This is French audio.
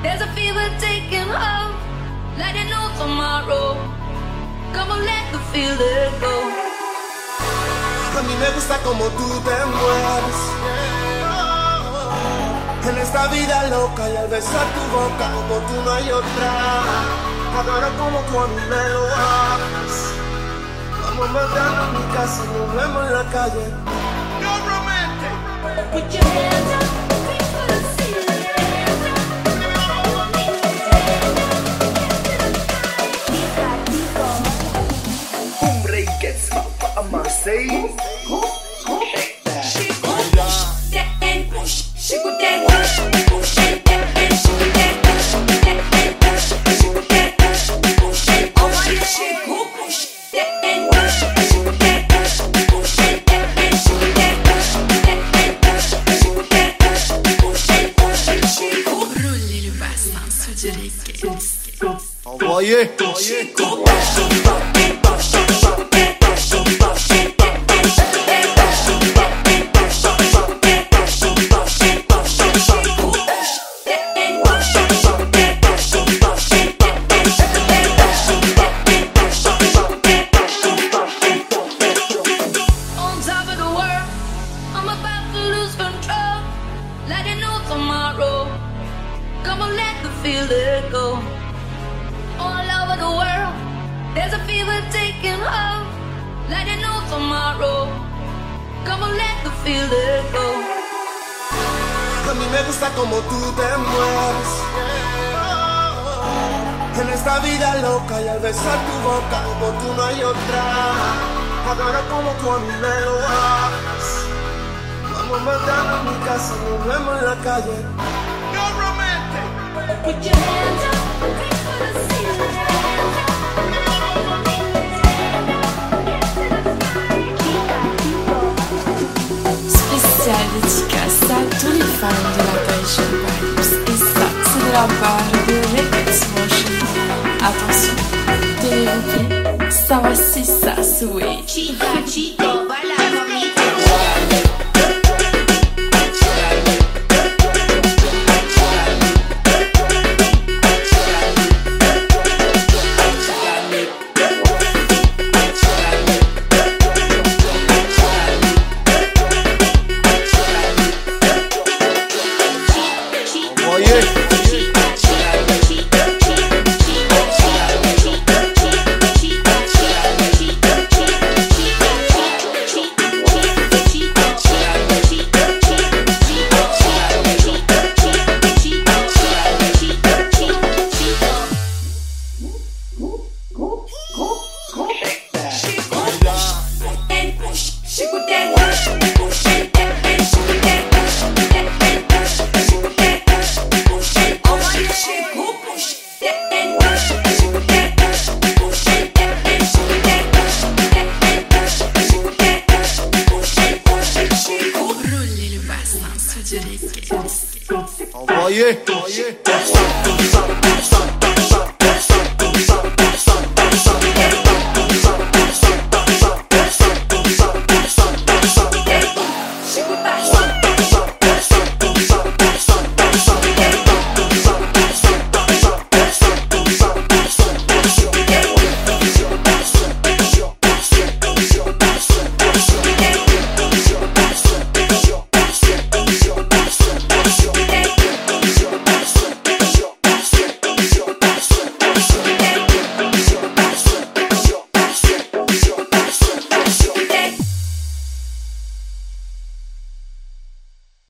There's a fever taking hold, like no tomorrow. Come on, let the feeling go. A mí me gusta como tú te mueves en esta vida loca, y al besar tu boca como tú no hay otra. Adoro como tú a mí me lo haces. Vamos matando en mi casa, nos vemos en la calle. No romantic. Put your hands up, reach for the ceiling. Gets up for a Marseille. Shake that. She go push that and push. She go that push, push and that and she go that push, that and push. She go that push, push and push. She go push that and push. She go that push, push and that and she go that push, that and push. She go that push, push and push. She go rouler le bassin sur du reggae. Envoyez. She go push, a mí me gusta como tú te mueves en esta vida loca, y al besar tu boca como tú no hay otra. Adoro como tú a mí me lo haces. Vamos matando en mi casa, nos vemos en la calle. No romantic. Put your hands up, reach for the ceiling. Spéciale dédicace à tous les fans de la Belgian Vibes. Et ça, c'est de la part de Records Motion. Attention, tenez-vous bien, ça va c'est ça, souhait. Chica, chico, baila conmigo. Envoyez.